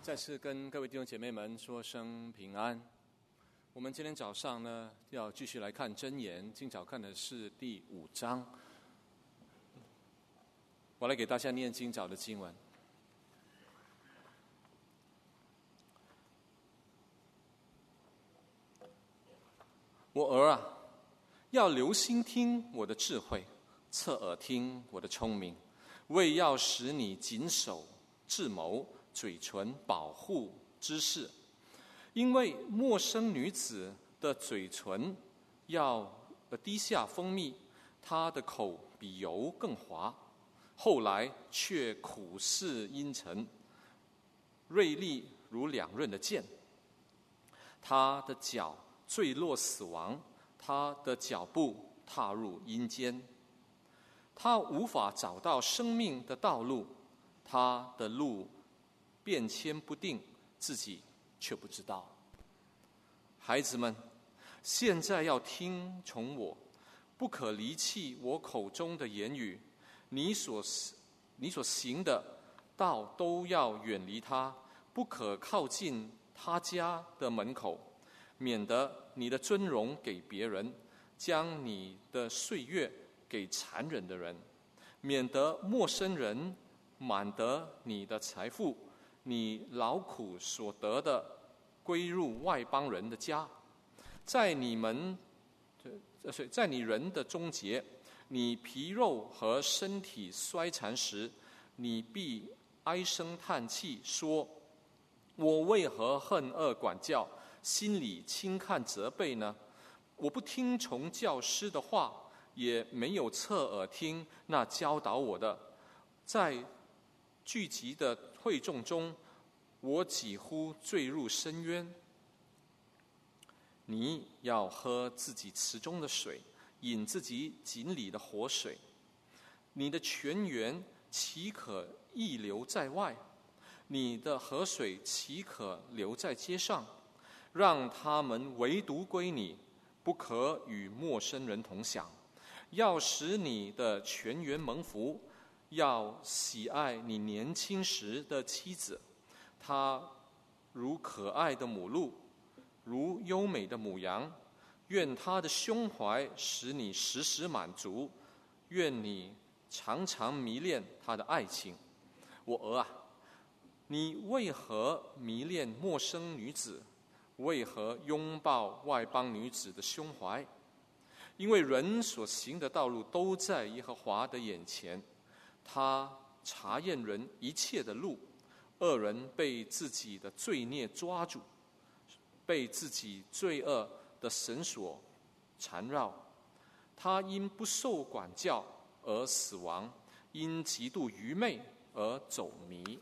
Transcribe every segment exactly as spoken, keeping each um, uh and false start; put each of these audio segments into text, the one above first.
再次跟各位弟兄姐妹们说声平安。我们今天早上呢，要继续来看箴言，今早看的是第五章。我来给大家念今早的经文。我儿啊，要留心听我的智慧，侧耳听我的聪明，为要使你谨守智谋，嘴唇保护知识。因为陌生女子的嘴唇要滴下蜂蜜，她的口比油更滑，后来却苦似阴沉，锐利如两刃的剑。她的脚坠落死亡，她的脚步踏入阴间。她无法找到生命的道路，她的路变迁不定，自己却不知道。孩子们，现在要听从我，不可离弃我口中的言语。你所你所行的道都要远离他，不可靠近他家的门口，免得你的尊荣给别人，将你的岁月给残忍的人，免得陌生人满得你的财富，你劳苦所得的归入外邦人的家。在你们在你人的终结，你皮肉和身体衰残时，你必唉声叹气，说：我为何恨恶管教，心里轻看责备呢？我不听从教师的话，也没有侧耳听那教导我的。在聚集的会众中，我几乎坠入深渊。你要喝自己池中的水，饮自己井里的活水。你的泉源岂可溢流在外？你的河水岂可流在街上？让他们唯独归你，不可与陌生人同享。要使你的泉源蒙福，要喜爱你年轻时的妻子，她如可爱的母鹿，如优美的母羊。愿她的胸怀使你时时满足，愿你常常迷恋她的爱情。我儿啊，你为何迷恋陌生女子？为何拥抱外邦女子的胸怀？因为人所行的道路都在耶和华的眼前，他查验人一切的路。恶人被自己的罪孽抓住，被自己罪恶的绳索缠绕。他因不受管教而死亡，因极度愚昧而走迷。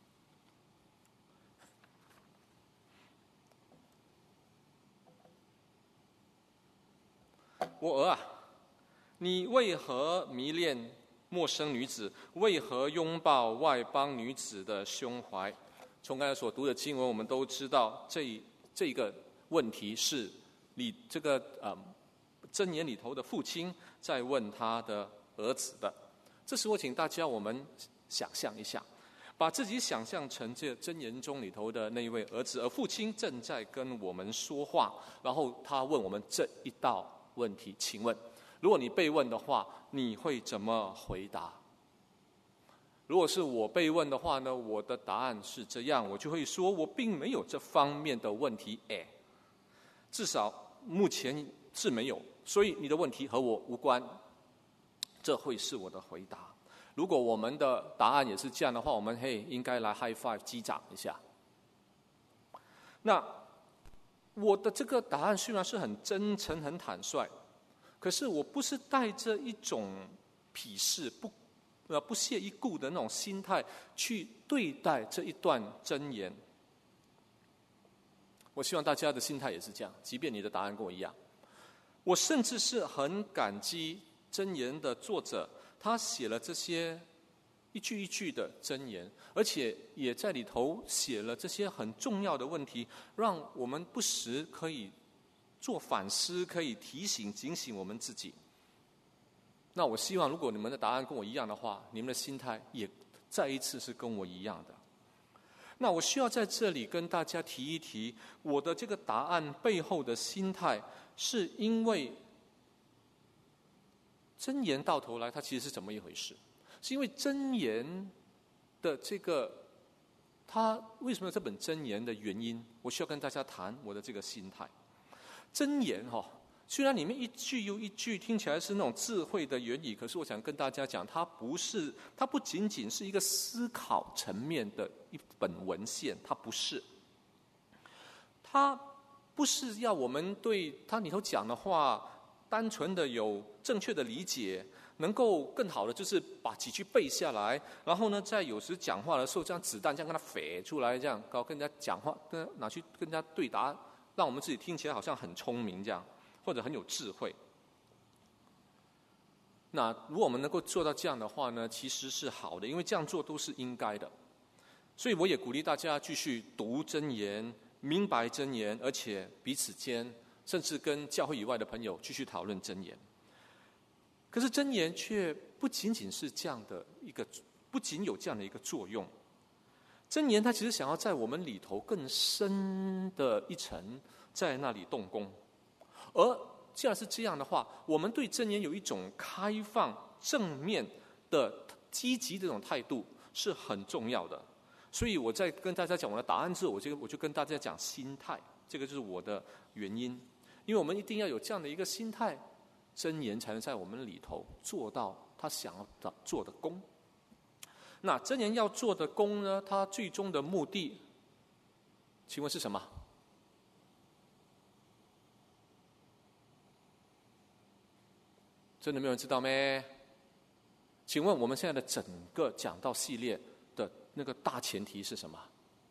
我儿啊，你为何迷恋陌生女子？为何拥抱外邦女子的胸怀？从刚才所读的经文，我们都知道这这个问题是你这个呃箴言里头的父亲在问他的儿子的。这时我请大家我们想象一下，把自己想象成这箴言中里头的那一位儿子，而父亲正在跟我们说话，然后他问我们这一道问题，请问如果你被问的话，你会怎么回答？如果是我被问的话呢，我的答案是这样，我就会说我并没有这方面的问题，哎，至少目前是没有，所以你的问题和我无关，这会是我的回答。如果我们的答案也是这样的话，我们嘿应该来 high five 击掌一下。那我的这个答案虽然是很真诚、很坦率，可是我不是带着一种鄙视、不呃不屑一顾的那种心态去对待这一段箴言。我希望大家的心态也是这样，即便你的答案跟我一样。我甚至是很感激箴言的作者，他写了这些一句一句的箴言，而且也在里头写了这些很重要的问题，让我们不时可以做反思，可以提醒警醒我们自己。那我希望如果你们的答案跟我一样的话，你们的心态也再一次是跟我一样的。 那我需要在这里跟大家提一提，我的这个答案背后的心态，是因为箴言到头来它其实是怎么一回事？是因为箴言的这个，它为什么有这本箴言的原因，我需要跟大家谈我的这个心态。箴言哈、哦，虽然里面一句又一句听起来是那种智慧的言语，可是我想跟大家讲，它不是，它不仅仅是一个思考层面的一本文献，它不是，它不是要我们对它里头讲的话单纯的有正确的理解，能够更好的就是把几句背下来，然后呢，在有时讲话的时候，这样子弹这样跟它飞出来，这样搞跟人家讲话，跟拿去跟人家对答，让我们自己听起来好像很聪明这样，或者很有智慧。那如果我们能够做到这样的话呢，其实是好的，因为这样做都是应该的。所以我也鼓励大家继续读箴言，明白箴言，而且彼此间甚至跟教会以外的朋友继续讨论箴言。可是箴言却不仅仅是这样的一个，不仅有这样的一个作用。箴言它其实想要在我们里头更深的一层，在那里动工。而既然是这样的话，我们对箴言有一种开放、正面的、积极的这种态度是很重要的。所以我在跟大家讲我的答案之后，我就我就跟大家讲心态，这个就是我的原因。因为我们一定要有这样的一个心态，箴言才能在我们里头做到他想要做的功。那箴言要做的功呢，它最终的目的，请问是什么？真的没有人知道咩？请问我们现在的整个讲道系列的那个大前提是什么？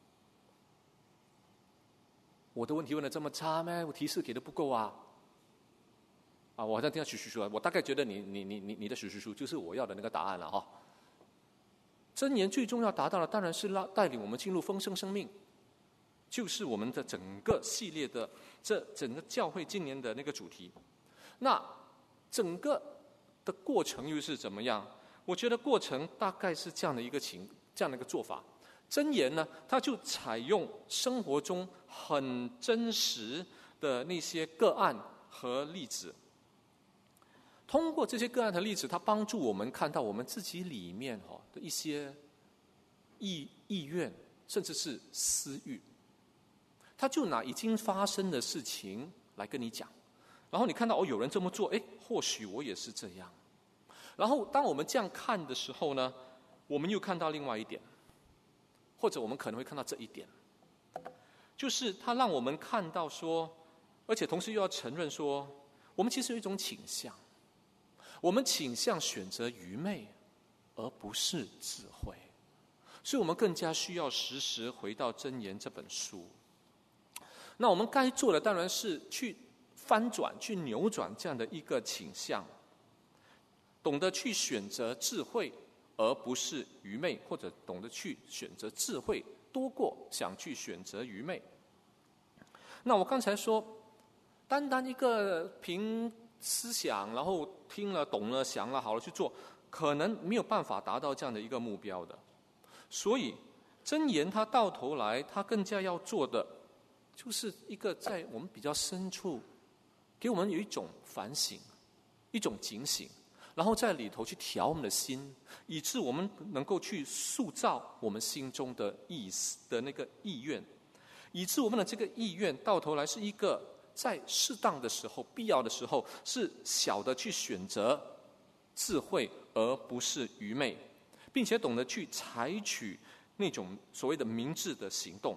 我的问题问得这么差咩？我提示给的不够啊！啊，我好像听到嘘嘘嘘，我大概觉得你你你你你的嘘嘘嘘就是我要的那个答案了哈。箴言最重要达到的当然是让带领我们进入丰盛生命，就是我们的整个系列的这整个教会今年的那个主题。那整个的过程又是怎么样？我觉得过程大概是这样的一个情，这样的一个做法。箴言呢，它就采用生活中很真实的那些个案和例子，通过这些个案和例子，它帮助我们看到我们自己里面哈的一些意意愿，甚至是私欲。他就拿已经发生的事情来跟你讲，然后你看到哦，有人这么做，哎，或许我也是这样。然后当我们这样看的时候呢，我们又看到另外一点，或者我们可能会看到这一点，就是他让我们看到说，而且同时又要承认说，我们其实有一种倾向，我们倾向选择愚昧，而不是智慧，所以我们更加需要时时回到箴言这本书。那我们该做的当然是去翻转、去扭转这样的一个倾向，懂得去选择智慧，而不是愚昧，或者懂得去选择智慧多过想去选择愚昧。那我刚才说，单单一个凭思想，然后听了、懂了、想了、好了去做，可能没有办法达到这样的一个目标的。所以，箴言它到头来，它更加要做的，就是一个在我们比较深处，给我们有一种反省，一种警醒。然后在里头去调我们的心，以致我们能够去塑造我们心中的意思的那个意愿，以致我们的这个意愿到头来是一个在适当的时候、必要的时候，是小的去选择智慧，而不是愚昧，并且懂得去采取那种所谓的明智的行动。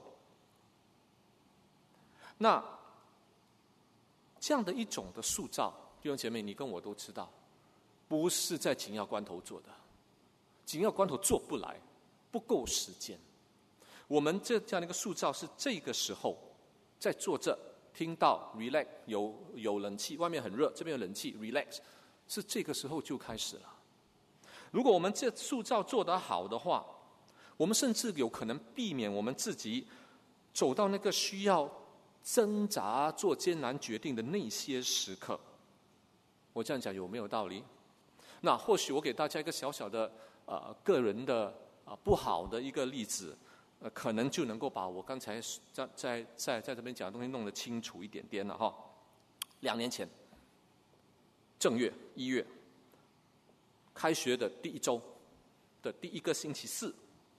那这样的一种的塑造，弟兄姐妹，你跟我都知道，不是在紧要关头做的，紧要关头做不来，不够时间。我们这这样的一个塑造是这个时候在坐着，听到 relax 有有冷气，外面很热，这边有冷气 relax， 是这个时候就开始了。如果我们这塑造做得好的话，我们甚至有可能避免我们自己走到那个需要挣扎做艰难决定的那些时刻。我这样讲有没有道理？那或许我给大家一个小小的呃个人的啊、呃、不好的一个例子， 呃，可能就能够把我刚才在在在在这边讲的东西弄得清楚一点点了哈。两年前，正月一月，开学的第一周的第一个星期四，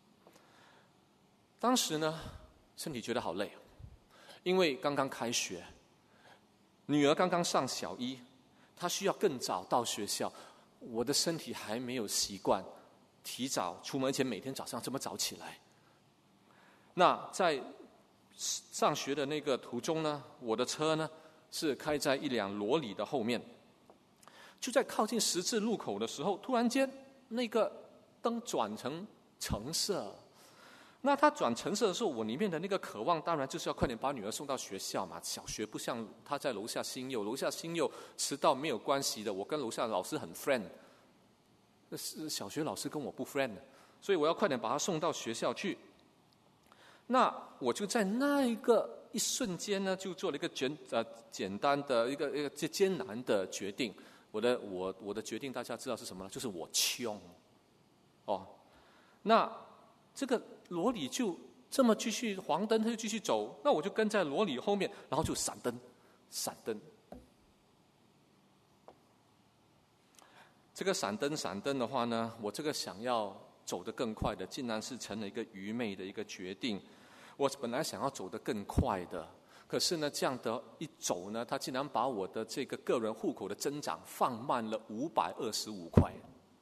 当时呢，身体觉得好累，因为刚刚开学，女儿刚刚上小一，她需要更早到学校，我的身体还没有习惯提早出门，而且每天早上这么早起来。那在上学的那个途中呢，我的车呢是开在一辆罗里的后面，就在靠近十字路口的时候，突然间那个灯转成橙色。那它转橙色的时候，我里面的那个渴望当然就是要快点把女儿送到学校嘛。小学不像她在楼下新幼，楼下新幼迟到没有关系的，我跟楼下老师很 friend， 是小学老师跟我不 friend， 所以我要快点把她送到学校去。那我就在那一个一瞬间呢，就做了一个简呃简单的一个一个艰难的决定。我的我我的决定大家知道是什么呢？就是我穷。哦，那这个罗里就这么继续黄灯，他就继续走，那我就跟在罗里后面，然后就闪灯，闪灯。这个闪灯闪灯的话呢，我这个想要走得更快的，竟然是成了一个愚昧的一个决定。我本来想要走得更快的，可是呢，这样的一走呢，它竟然把我的这个个人户口的增长放慢了五百二十五块。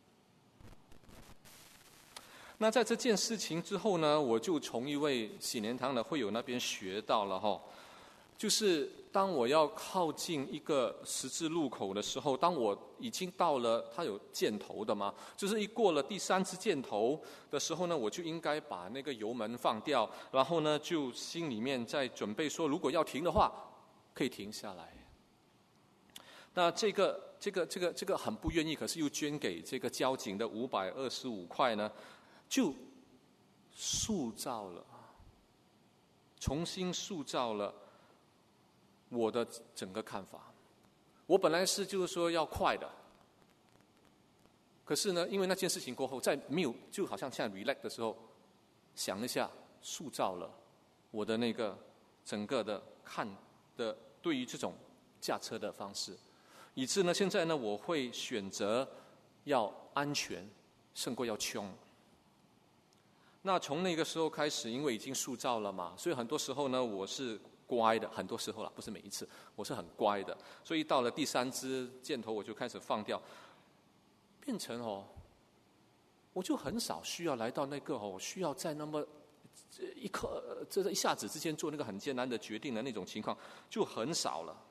那在这件事情之后呢，我就从一位喜莲堂的会友那边学到了哈，就是当我要靠近一个十字路口的时候，当我已经到了，它有箭头的嘛，就是一过了第三支箭头的时候呢，我就应该把那个油门放掉，然后呢，就心里面在准备说，如果要停的话，可以停下来。那这个这个这个这个很不愿意，可是又捐给这个交警的五百二十五块呢，就塑造了，重新塑造了我的整个看法。我本来是就是说要快的，可是呢，因为那件事情过后，在没有就好像现在 relax 的时候，想一下，塑造了我的那个整个的看的对于这种驾车的方式，以致呢，现在呢，我会选择要安全胜过要穷。那从那个时候开始，因为已经塑造了嘛，所以很多时候呢，我是乖的，很多时候啦，不是每一次，我是很乖的。所以到了第三支箭头，我就开始放掉，变成哦，我就很少需要来到那个哦，我需要在那么一刻，这一下子之间做那个很艰难的决定的那种情况，就很少了。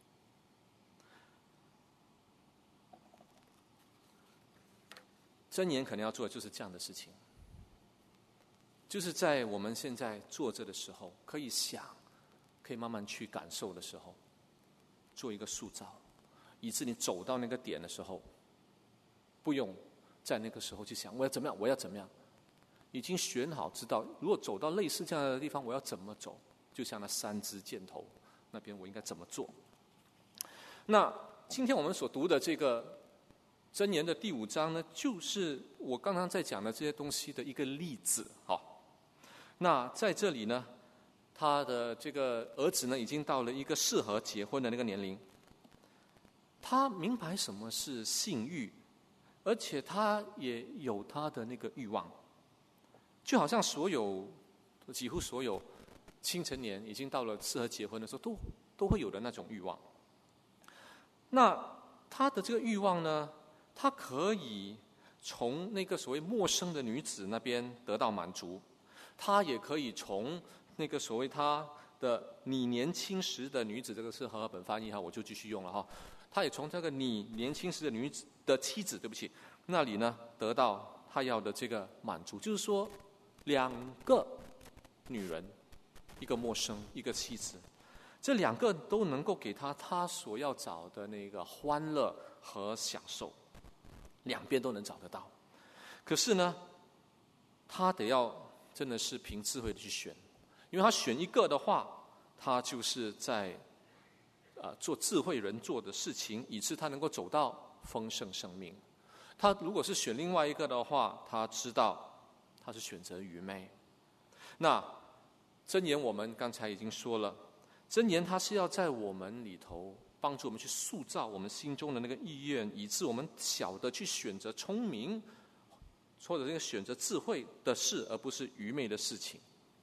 箴言可能要做的就是这样的事情。就是在我们现在坐着的时候，可以想，可以慢慢去感受的时候，做一个塑造，以致你走到那个点的时候，不用在那个时候去想我要怎么样，我要怎么样，已经选好，知道如果走到类似这样的地方，我要怎么走，就像那三支箭头那边我应该怎么做。那今天我们所读的这个箴言的第五章呢，就是我刚刚在讲的这些东西的一个例子，好。那在这里呢，他的这个儿子呢，已经到了一个适合结婚的那个年龄。他明白什么是性欲，而且他也有他的那个欲望，就好像所有几乎所有青成年已经到了适合结婚的时候，都都会有的那种欲望。那他的这个欲望呢，他可以从那个所谓陌生的女子那边得到满足。他也可以从那个所谓他的你年轻时的女子，这个是和合本翻译哈，我就继续用了哈。他也从这个你年轻时的女子的妻子，对不起，那里呢得到他要的这个满足，就是说两个女人，一个陌生，一个妻子，这两个都能够给他他所要找的那个欢乐和享受，两边都能找得到。可是呢，他得要真的是凭智慧的去选，因为他选一个的话，他就是在呃做智慧人做的事情，以致他能够走到丰盛生命。他如果是选另外一个的话，他知道他是选择愚昧。 那箴言我们刚才已经说了，箴言它是要在我们里头帮助我们去塑造我们心中的那个意愿，以致我们晓得去选择聪明或者这个选择智慧的事，而不是愚昧的事情。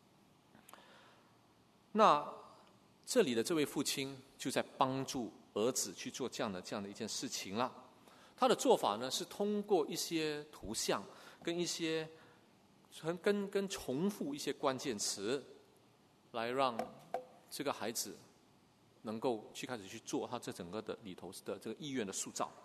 那这里的这位父亲就在帮助儿子去做这样的这样的一件事情了。他的做法呢，是通过一些图像跟一些跟跟重复一些关键词，来让这个孩子能够去开始去做他这整个的里头的这个意愿的塑造。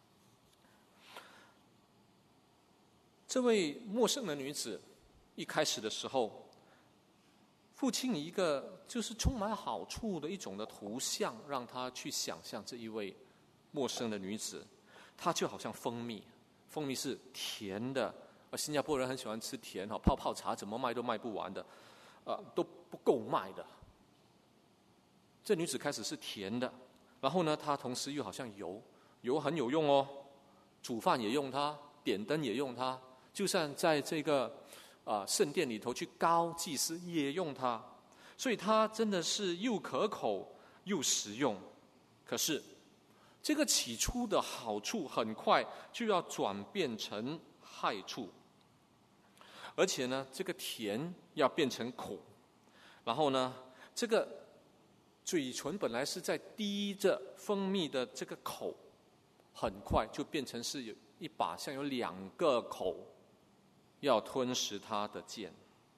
这位陌生的女子一开始的时候，父亲以一个就是充满好处的一种的图像，让他去想象这一位陌生的女子，她就好像蜂蜜，蜂蜜是甜的，而新加坡人很喜欢吃甜，泡泡茶怎么卖都卖不完的，呃，都不够卖的。这女子开始是甜的，然后呢，她同时又好像油，油很有用哦，煮饭也用它，点灯也用它，就算在这个啊、呃、圣殿里头去膏祭司也用它，所以它真的是又可口又实用。可是这个起初的好处很快就要转变成害处，而且呢，这个甜要变成苦，然后呢，这个嘴唇本来是在滴着蜂蜜的这个口，很快就变成是有一把像有两个口要吞食它的剑。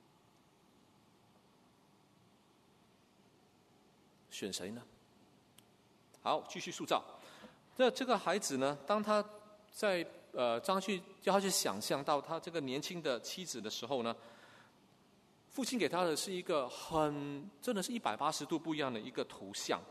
选谁呢？好，继续塑造。这这个孩子呢，当他在呃，当去叫他去想象到他这个年轻的妻子的时候呢，父亲给他的是一个很真的是一百八十度不一样的一个图像。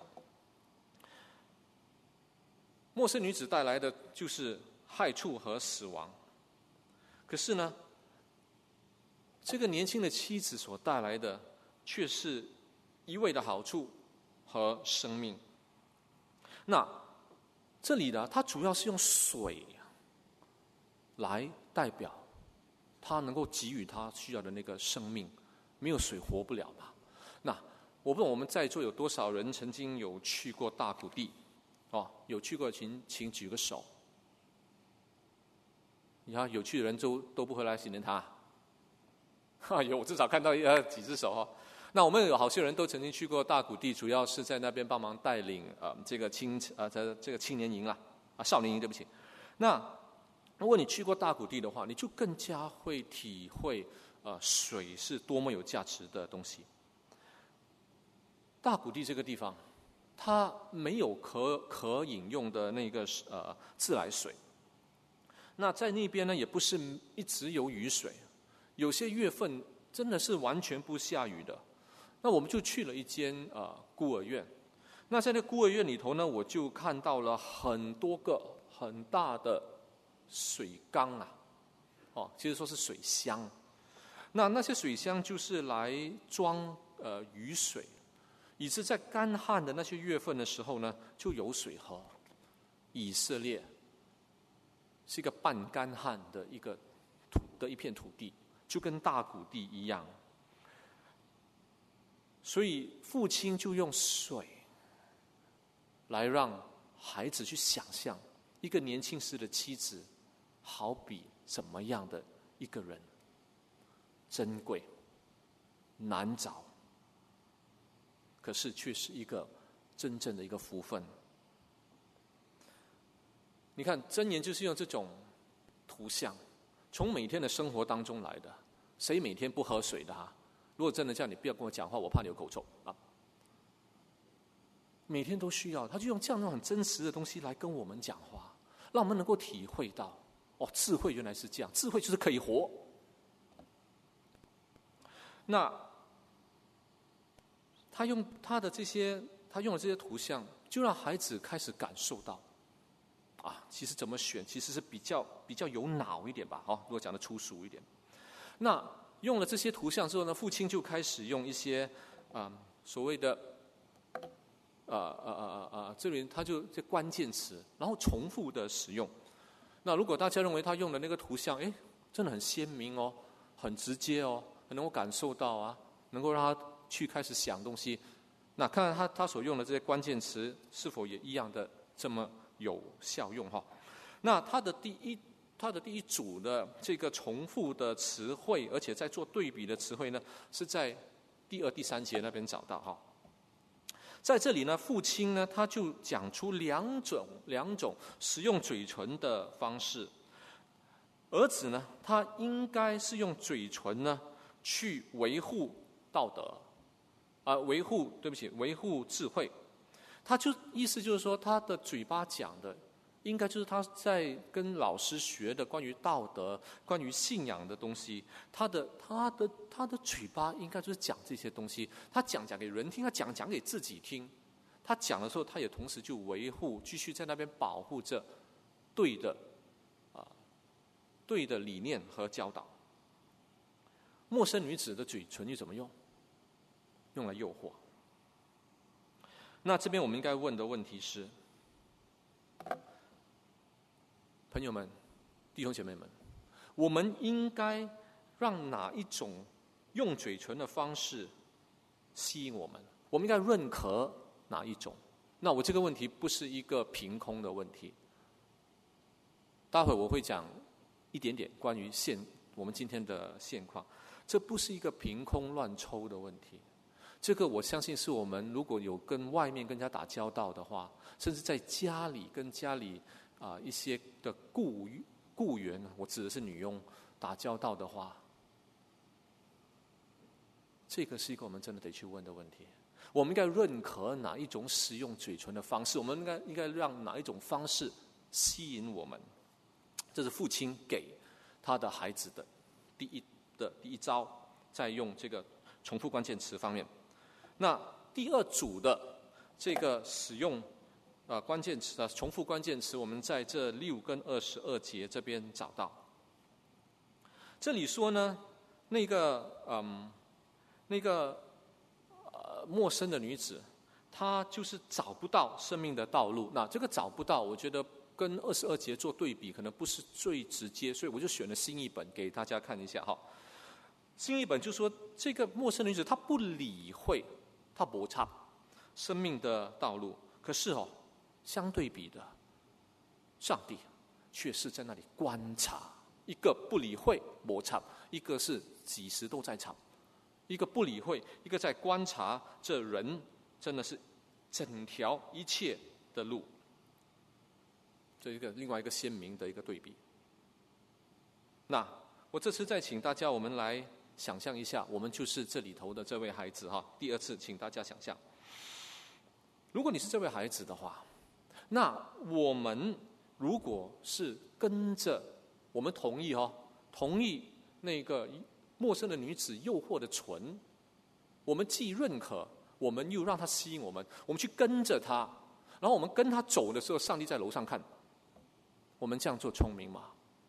陌生女子带来的就是害处和死亡，可是呢，这个年轻的妻子所带来的却是一味的好处和生命。那这里呢，它主要是用水来代表他能够给予他需要的那个生命，没有水活不了嘛。那我不知道我们在座有多少人曾经有去过大谷地哦？有去过请请举个手。你看有去的人都都不回来行人堂啊？有，我至少看到呃几只手哦。那我们有好些人都曾经去过大谷地，主要是在那边帮忙带领呃这个青呃这这个青年营啦啊少年营，对不起。那如果你去过大谷地的话，你就更加会体会呃水是多么有价值的东西。大谷地这个地方，它没有可可饮用的那个呃自来水。那在那边呢，也不是一直有雨水，有些月份真的是完全不下雨的。那我们就去了一间呃孤儿院，那在那孤儿院里头呢，我就看到了很多个很大的水缸啊，哦，其实说是水箱。那那些水箱就是来装呃雨水，以致在干旱的那些月份的时候呢，就有水喝。以色列是一个半干旱的一个土的一片土地，就跟大谷地一样。所以父亲就用水来让孩子去想象一个年轻时的妻子好比怎么样的一个人，珍贵难找，可是却是一个真正的一个福分。你看箴言就是用这种图像，从每天的生活当中来的。谁每天不喝水的啊？如果真的叫你不要跟我讲话，我怕你有口臭啊！每天都需要，他就用这样那种很真实的东西来跟我们讲话，让我们能够体会到，哦，智慧原来是这样，智慧就是可以活。那他用他的这些，他用的这些图像，就让孩子开始感受到，啊，其实怎么选，其实是比较比较有脑一点吧，哦，如果讲的粗俗一点。那用了这些图像之后呢，父亲就开始用一些啊、呃、所谓的呃呃呃呃这里他就这关键词，然后重复的使用。那如果大家认为他用的那个图像，哎，真的很鲜明哦，很直接哦， 能够感受到啊，能够让他去开始想东西。那看看他他所用的这些关键词是否也一样的这么有效用哈？那他的第一他的第一组的这个重复的词汇，而且在做对比的词汇呢，是在第二、第三节那边找到哈。在这里呢，父亲呢他就讲出两种两种使用嘴唇的方式。儿子呢，他应该是用嘴唇呢去维护道德，啊、呃，维护对不起，维护智慧。他就意思就是说，他的嘴巴讲的，应该就是他在跟老师学的关于道德、关于信仰的东西。他的他的他的嘴巴应该就是讲这些东西。他讲讲给人听，他讲讲给自己听。他讲的时候，他也同时就维护，继续在那边保护着对的啊、呃、对的理念和教导。陌生女子的嘴唇又怎么用？用来诱惑。那这边我们应该问的问题是，朋友们、弟兄姐妹们，我们应该让哪一种用嘴唇的方式吸引我们？我们应该认可哪一种？那我这个问题不是一个凭空的问题。待会我会讲一点点关于现我们今天的现况，这不是一个凭空乱抽的问题。这个我相信是我们如果有跟外面跟人家打交道的话，甚至在家里跟家里啊、呃、一些的雇雇员，我指的是女佣打交道的话，这个是一个我们真的得去问的问题。我们应该认可哪一种使用嘴唇的方式？我们应该应该让哪一种方式吸引我们？这是父亲给他的孩子的第一的第一招，在用这个重复关键词方面。那第二组的这个使用呃关键词啊，重复关键词，我们在这六跟二十二节这边找到。这里说呢，那个嗯，那个呃陌生的女子，她就是找不到生命的道路。那这个找不到，我觉得跟二十二节做对比，可能不是最直接，所以我就选了新译本给大家看一下哈。新译本就说，这个陌生女子她不理会，她摩擦生命的道路。可是哦，相对比的，上帝却是在那里观察，一个不理会摩擦，一个是几时都在场，一个不理会，一个在观察这人，真的是整条一切的路。这一个另外一个鲜明的一个对比。那我这次再请大家，我们来想象一下，我们就是这里头的这位孩子哈。第二次，请大家想象，如果你是这位孩子的话，那我们如果是跟着，我们同意哈，同意那个陌生的女子诱惑的唇，我们既认可，我们又让她吸引我们，我们去跟着她，然后我们跟她走的时候，上帝在楼上看，我们这样做聪明吗？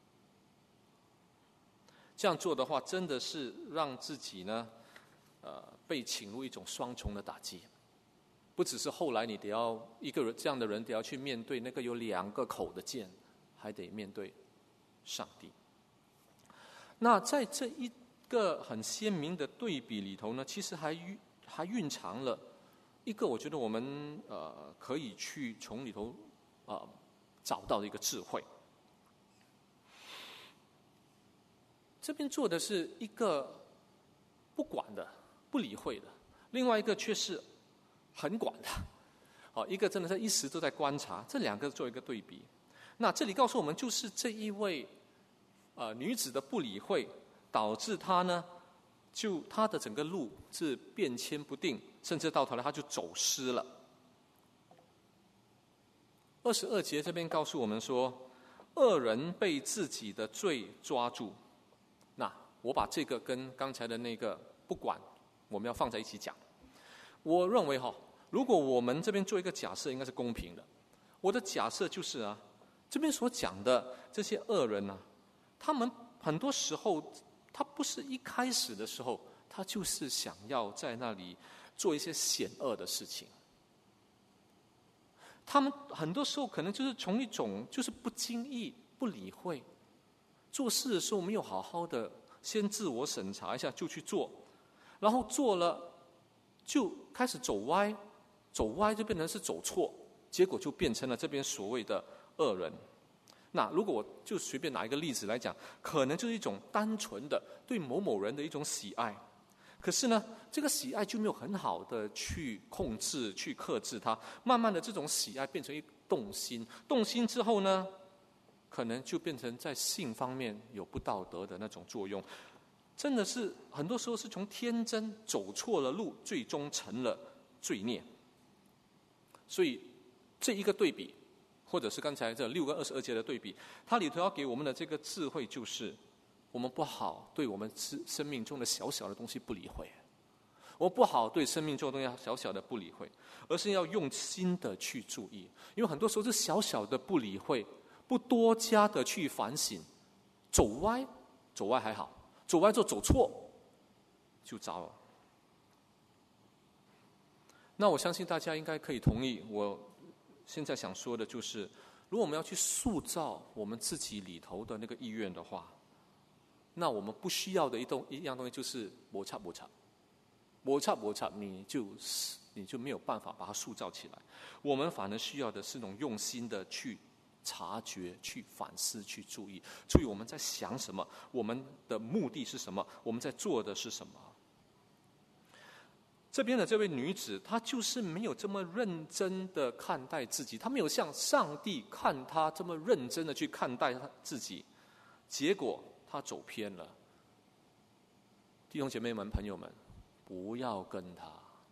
这样做的话，真的是让自己呢，呃，被侵入一种双重的打击。不只是后来你得要一个人这样的人得要去面对那个有两个口的剑，还得面对上帝。那在这一个很鲜明的对比里头呢，其实还还蕴藏了一个我觉得我们呃可以去从里头呃找到的一个智慧。这边做的是一个不管的、不理会的，另外一个却是很管的。好，一个真的是一时都在观察，这两个做一个对比。那这里告诉我们，就是这一位呃女子的不理会，导致她呢，就她的整个路是变迁不定，甚至到头来她就走失了。二十二节这边告诉我们说，恶人被自己的罪抓住。那我把这个跟刚才的那个不管，我们要放在一起讲。我认为哈，如果我们这边做一个假设，应该是公平的。我的假设就是啊，这边所讲的这些恶人啊，他们很多时候，他不是一开始的时候，他就是想要在那里做一些险恶的事情。他们很多时候可能就是从一种就是不经意、不理会，做事的时候没有好好的先自我审查一下就去做，然后做了就开始走歪，走歪就变成是走错，结果就变成了这边所谓的恶人。那如果我就随便拿一个例子来讲，可能就是一种单纯的对某某人的一种喜爱，可是呢，这个喜爱就没有很好的去控制、去克制它，慢慢的这种喜爱变成一动心，动心之后呢，可能就变成在性方面有不道德的那种作用，真的是很多时候是从天真走错了路，最终成了罪孽。所以这一个对比，或者是刚才这六跟二十二节的对比，它里头要给我们的这个智慧就是，我们不好对我们生命中的小小的东西不理会，我不好对生命中的东西小小的不理会，而是要用心的去注意，因为很多时候是小小的不理会，不多加的去反省，走歪，走歪还好，走歪之后走错，就糟了。那我相信大家应该可以同意，我现在想说的就是，如果我们要去塑造我们自己里头的那个意愿的话，那我们不需要的一动一样东西就是摩擦摩擦，摩擦摩擦，你就你就没有办法把它塑造起来。我们反而需要的是那种用心的去察觉、去反思、去注意，注意我们在想什么，我们的目的是什么，我们在做的是什么。这边的这位女子，她就是没有这么认真的看待自己，她没有像上帝看她这么认真的去看待她自己，结果她走偏了。弟兄姐妹们、朋友们，不要跟她。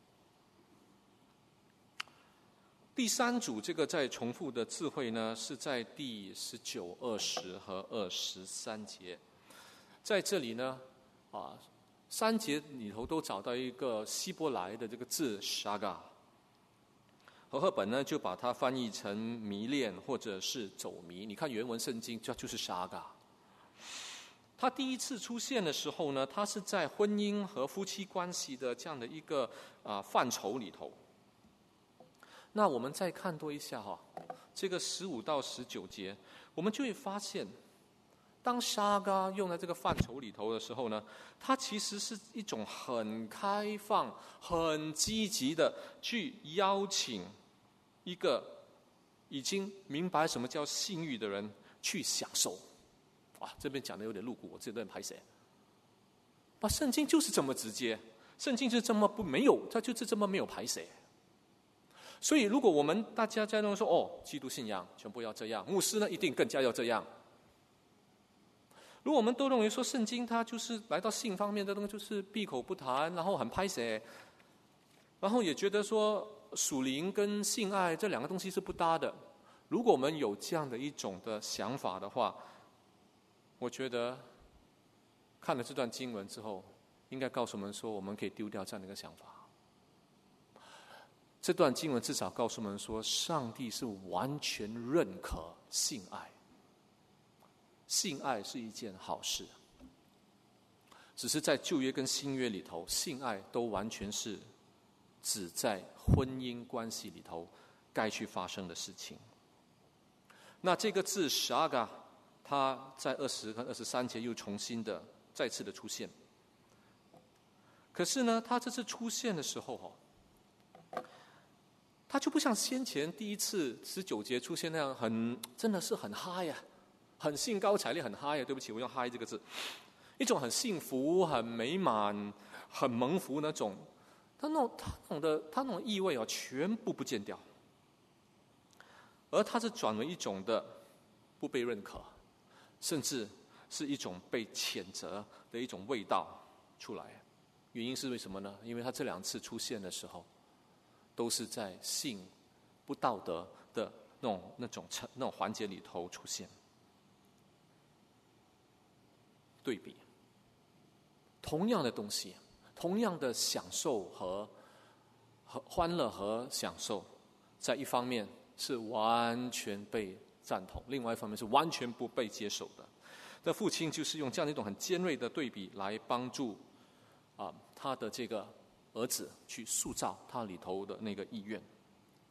第三组这个在重复的智慧呢，是在第十九、二十和二十三节，在这里呢，啊。三节里头都找到一个希伯来的这个字 shaga， 和合本呢就把它翻译成迷恋或者是走迷。你看原文圣经它就是 shaga。它第一次出现的时候呢，它是在婚姻和夫妻关系的这样的一个啊范畴里头。那我们再看多一下哈，这个十五到十九节，我们就会发现。当沙嘎用在这个范畴里头的时候呢，它其实是一种很开放、很积极的去邀请一个已经明白什么叫性欲的人去享受。哇，这边讲的有点露骨，我自己都很拍谁。把圣经就是这么直接，圣经就是这么不没有，它就是这么没有排谁。所以，如果我们大家在那说哦，基督信仰全部要这样，牧师呢一定更加要这样。如果我们都认为说圣经它就是来到性方面的东西就是闭口不谈，然后很拍谁，然后也觉得说属灵跟性爱这两个东西是不搭的，如果我们有这样的一种的想法的话，我觉得看了这段经文之后，应该告诉我们说我们可以丢掉这样的一个想法。这段经文至少告诉我们说，上帝是完全认可性爱。性爱是一件好事，只是在旧约跟新约里头，性爱都完全是只在婚姻关系里头该去发生的事情。那这个字 shaga， 它在二十跟二十三节又重新的再次的出现。可是呢，它这次出现的时候，它就不像先前第一次十九节出现那样很，真的是很嗨呀。很兴高采烈，很嗨啊！对不起，我用“嗨”这个字，一种很幸福、很美满、很蒙福那种，他那种他那种的他那种意味啊，全部不见掉，而它是转为一种的不被认可，甚至是一种被谴责的一种味道出来。原因是为什么呢？因为他这两次出现的时候，都是在性不道德的那种那种那种环节里头出现。对比，同样的东西，同样的享受和和欢乐和享受，在一方面是完全被赞同，另外一方面是完全不被接受的。那父亲就是用这样一种很尖锐的对比来帮助啊他的这个儿子去塑造他里头的那个意愿。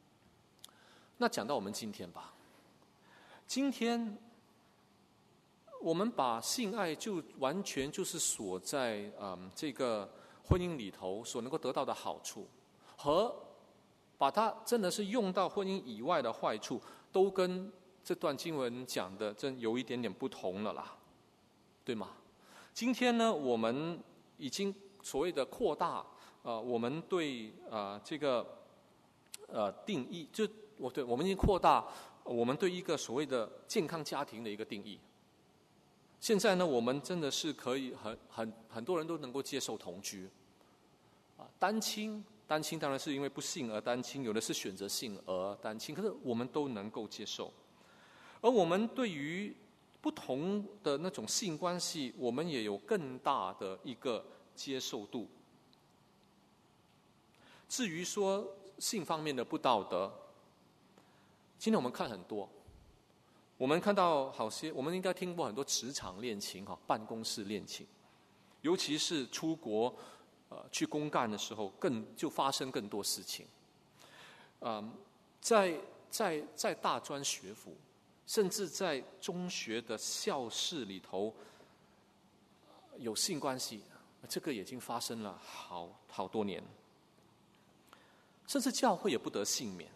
那讲到我们今天吧，今天我们把性爱就完全就是锁在嗯这个婚姻里头所能够得到的好处，和把它真的是用到婚姻以外的坏处，都跟这段经文讲的真有一点点不同了啦，对吗？今天呢，我们已经所谓的扩大呃我们对呃这个呃定义，就我对我们已经扩大我们对一个所谓的健康家庭的一个定义。现在呢，我们真的是可以很很很多人都能够接受同居，啊，单亲，单亲当然是因为不幸而单亲，有的是选择性而单亲，可是我们都能够接受。而我们对于不同的那种性关系，我们也有更大的一个接受度。至于说性方面的不道德，今天我们看很多。我们看到好些，我们应该听过很多职场恋情哈，办公室恋情，尤其是出国呃去公干的时候，更就发生更多事情。嗯，在在在大专学府，甚至在中学的校室里头有性关系，这个已经发生了好好多年，甚至教会也不得幸免。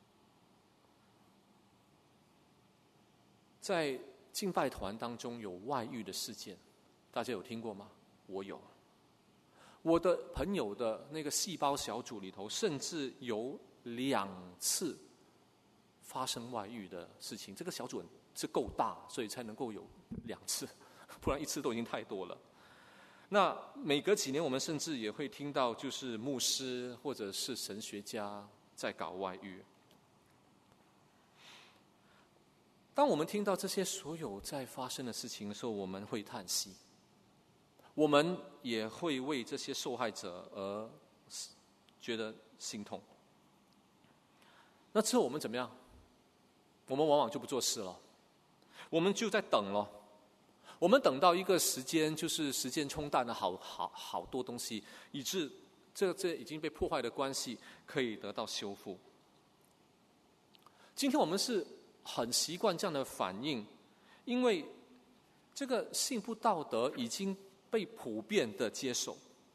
在敬拜团当中有外遇的事件，大家有听过吗？我有。我的朋友的那个细胞小组里头，甚至有两次发生外遇的事情。这个小组是够大，所以才能够有两次，不然一次都已经太多了。那每隔几年，我们甚至也会听到，就是牧师或者是神学家在搞外遇。当我们听到这些所有在发生的事情的时候，我们会叹息，我们也会为这些受害者而觉得心痛。那之后我们怎么样？我们往往就不做事了，我们就在等了。我们等到一个时间，就是时间冲淡了好好好多东西，以致这这已经被破坏的关系可以得到修复。今天我们是很习惯这样的反应，因为这个性不道德已经被普遍的接受。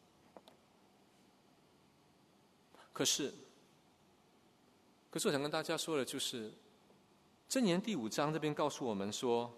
可是，可是我想跟大家说的就是，箴言第五章这边告诉我们说，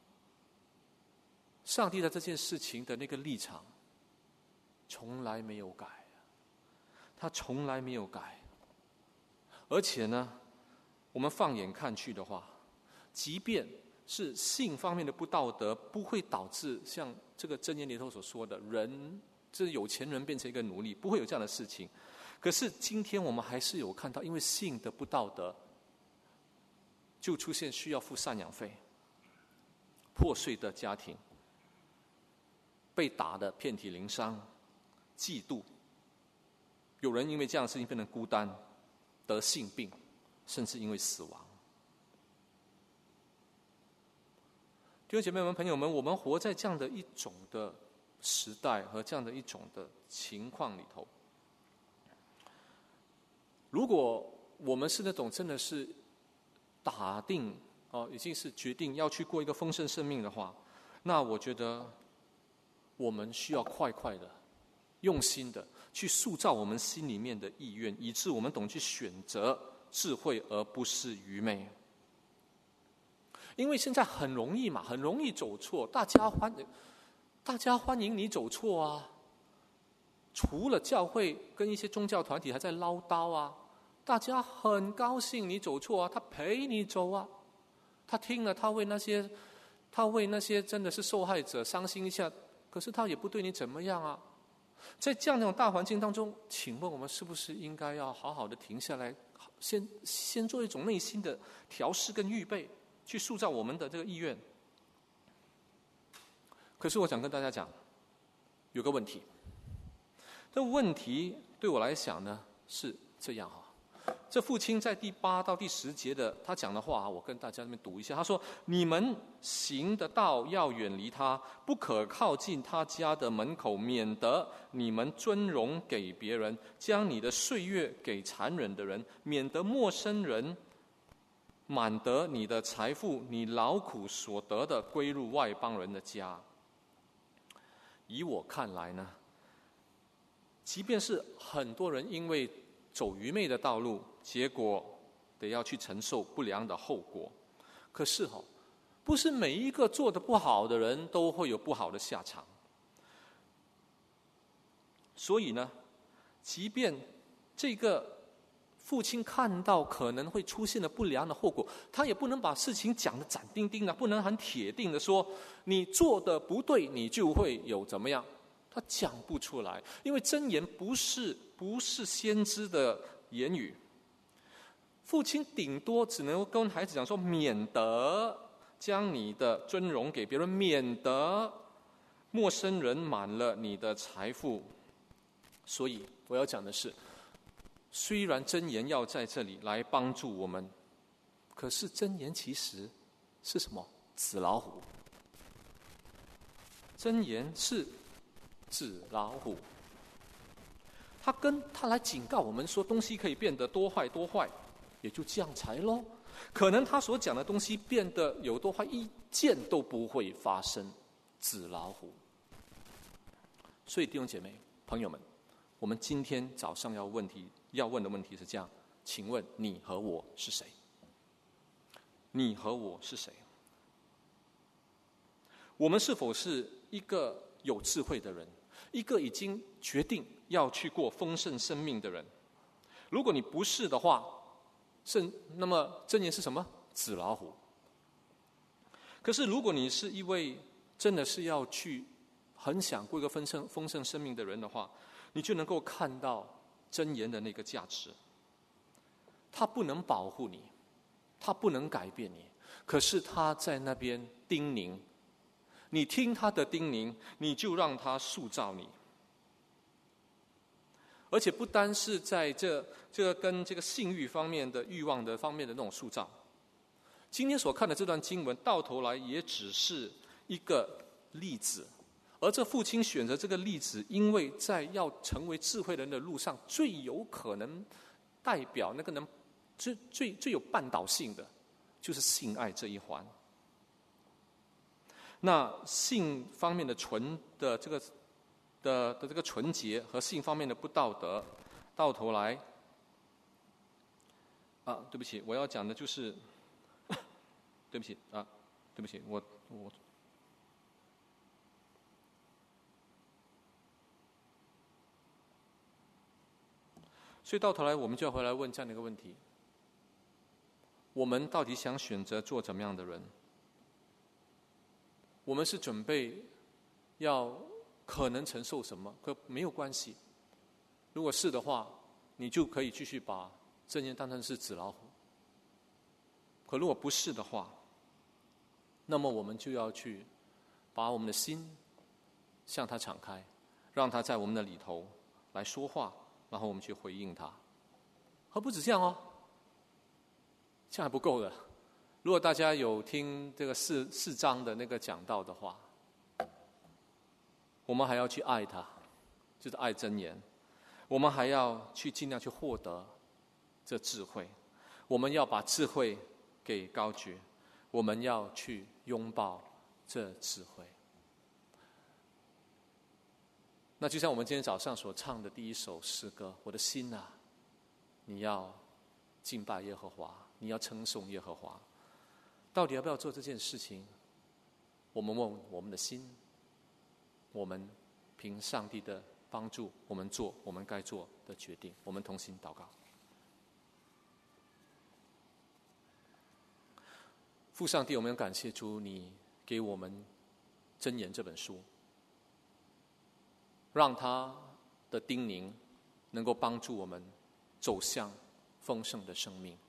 上帝在这件事情的那个立场从来没有改，他从来没有改。而且呢，我们放眼看去的话，即便是性方面的不道德，不会导致像这个箴言里头所说的人，这有钱人变成一个奴隶，不会有这样的事情。可是今天我们还是有看到，因为性的不道德，就出现需要付赡养费、破碎的家庭、被打得遍体鳞伤、嫉妒，有人因为这样的事情变成孤单、得性病，甚至因为死亡。弟兄姐妹们、朋友们，我们活在这样的一种的时代和这样的一种的情况里头。如果我们是那种真的是打定哦，已经是决定要去过一个丰盛生命的话，那我觉得我们需要快快的、用心的去塑造我们心里面的意愿，以致我们懂去选择智慧，而不是愚昧。因为现在很容易嘛，很容易走错，大家欢，大家欢迎你走错啊。除了教会跟一些宗教团体还在唠叨啊，大家很高兴你走错啊，他陪你走啊，他听了他为那些，他为那些真的是受害者伤心一下，可是他也不对你怎么样啊。在这样一种大环境当中，请问我们是不是应该要好好的停下来，先先做一种内心的调试跟预备，去塑造我们的这个意愿？可是我想跟大家讲，有个问题。这问题对我来讲呢是这样哈，这父亲在第八到第十节的他讲的话，我跟大家这边读一下。他说：“你们行的道要远离他，不可靠近他家的门口，免得你们尊荣给别人，将你的岁月给残忍的人，免得陌生人满得你的财富，你劳苦所得的归入外邦人的家。以我看来呢，即便是很多人因为走愚昧的道路，结果得要去承受不良的后果，可是哦，不是每一个做得不好的人都会有不好的下场。所以呢，即便这个父亲看到可能会出现的不良的后果，他也不能把事情讲得斩钉钉的，不能很铁定的说你做的不对，你就会有怎么样。他讲不出来，因为箴言不是不是先知的言语。父亲顶多只能跟孩子讲说，免得将你的尊荣给别人，免得陌生人满了你的财富。所以我要讲的是，虽然箴言要在这里来帮助我们，可是箴言其实是什么？纸老虎。箴言是纸老虎，他跟他来警告我们说，东西可以变得多坏多坏，也就这样才咯。可能他所讲的东西变得有多坏，一件都不会发生。纸老虎。所以弟兄姐妹朋友们，我们今天早上要问题要问的问题是这样：请问你和我是谁？你和我是谁？我们是否是一个有智慧的人，一个已经决定要去过丰盛生命的人？如果你不是的话，是那么箴言是什么？纸老虎。可是如果你是一位真的是要去很想过一个丰盛丰盛生命的人的话，你就能够看到箴言的那个价值。它不能保护你，它不能改变你，可是它在那边叮咛，你听他的叮咛，你就让他塑造你。而且不单是在这这个跟这个性欲方面的欲望的方面的那种塑造，今天所看的这段经文到头来也只是一个例子，而这父亲选择这个例子，因为在要成为智慧人的路上，最有可能代表那个能最最最有绊倒性的，就是性爱这一环。那性方面的纯的这个的的这个纯洁和性方面的不道德，到头来，啊，对不起，我要讲的就是，对不起啊，对不起，我我。所以到头来，我们就要回来问这样的一个问题：我们到底想选择做怎么样的人？我们是准备要可能承受什么？可没有关系。如果是的话，你就可以继续把箴言当成是纸老虎。可如果不是的话，那么我们就要去把我们的心向他敞开，让他在我们的里头来说话，然后我们去回应他。而不止这样哦，这样还不够的。如果大家有听这个四四章的那个讲道的话，我们还要去爱他，就是爱箴言。我们还要去尽量去获得这智慧，我们要把智慧给高举，我们要去拥抱这智慧。那就像我们今天早上所唱的第一首诗歌：我的心啊，你要敬拜耶和华，你要称颂耶和华。到底要不要做这件事情？我们问我们的心，我们凭上帝的帮助，我们做我们该做的决定。我们同心祷告。父上帝，我们感谢主，你给我们箴言这本书，让他的叮咛能够帮助我们走向丰盛的生命。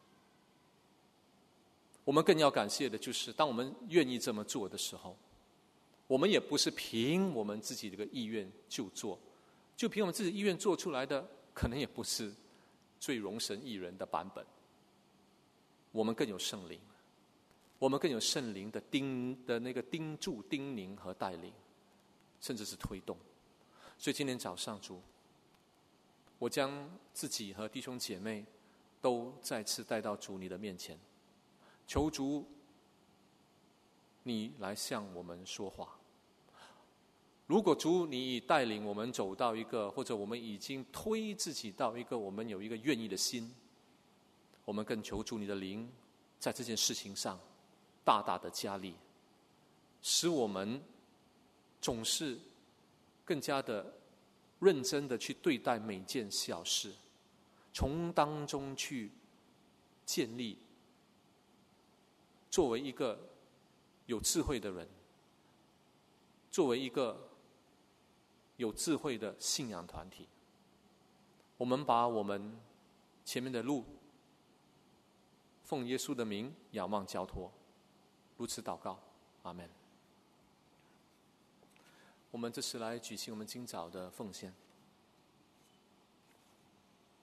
我们更要感谢的就是，当我们愿意这么做的时候，我们也不是凭我们自己的意愿就做，就凭我们自己意愿做出来的，可能也不是最容神益人的版本。我们更有圣灵，我们更有圣灵的叮的那个叮嘱、叮咛和带领，甚至是推动。所以今天早上，主，我将自己和弟兄姐妹都再次带到主你的面前。 求主你来向我们说话。如果主你带领我们走到一个，或者我们已经推自己到一个我们有一个愿意的心，我们更求主你的灵在这件事情上大大的加力，使我们总是更加的认真的去对待每件小事，从当中去建立作为一个有智慧的人，作为一个有智慧的信仰团体。我们把我们前面的路奉耶稣的名仰望交托，如此祷告，阿们。我们这时来举行我们今早的奉献。